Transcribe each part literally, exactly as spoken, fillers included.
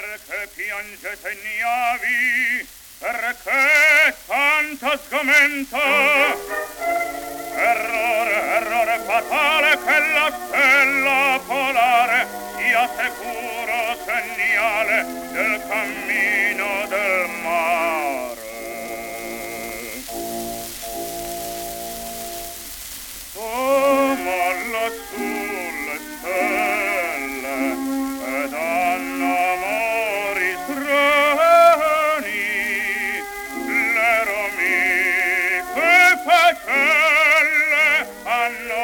Perché piangete ignavi? Perché tanta sgomenta? Errore, errore fatale che la stella polare sia sicuro segnale del cammino del mare. Oh, ma lassù le stelle ed hanno amori strani, le romiche facelle hanno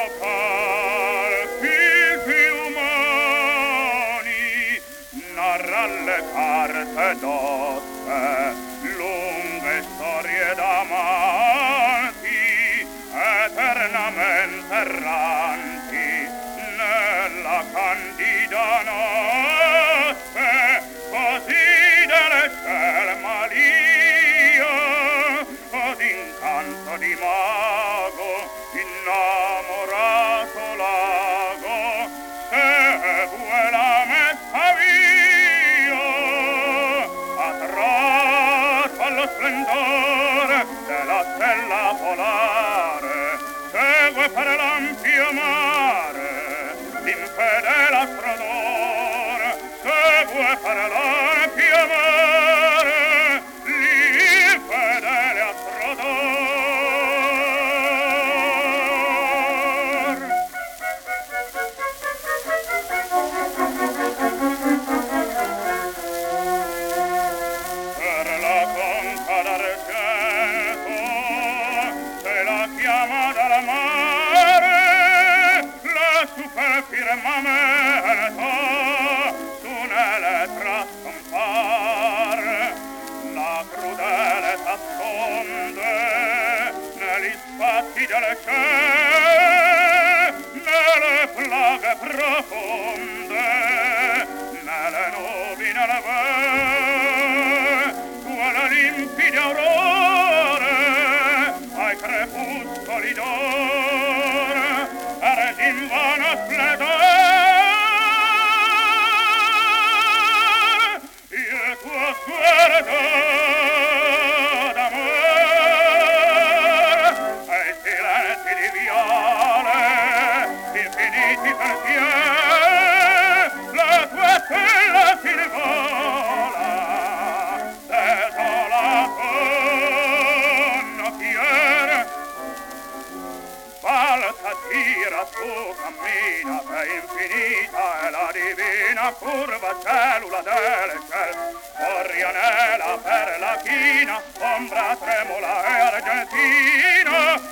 palpiti umani, narra le carte d'osse lunghe storie d'amanti eternamente erranti nella candida notte, così delle stelle malia od incanto di mago innamorato lago segue la messa via attratto allo splendore della stella polare, segue per l'ampio mare l'infedele astrodor, segue per l'ampio mare l'infedele astrodor. Per la conca d'argento se la chiama dal mare, lassù per firmamento su un'elettra scompare, la crudele s'asconde negli spazi del cielo, nelle plaghe profonde, nelle nubi, nelle vele, quale limpide aurore ai crepuscoli d'oro resi invano splenore il tuo sguardo d'amore e i silenzi di viole infiniti perché la tua stella si rivola desolato nocchiere balza, tira su, cammina che infinita è la divina curva cellula del ciel, Orianella per la china, ombra tremula e argentina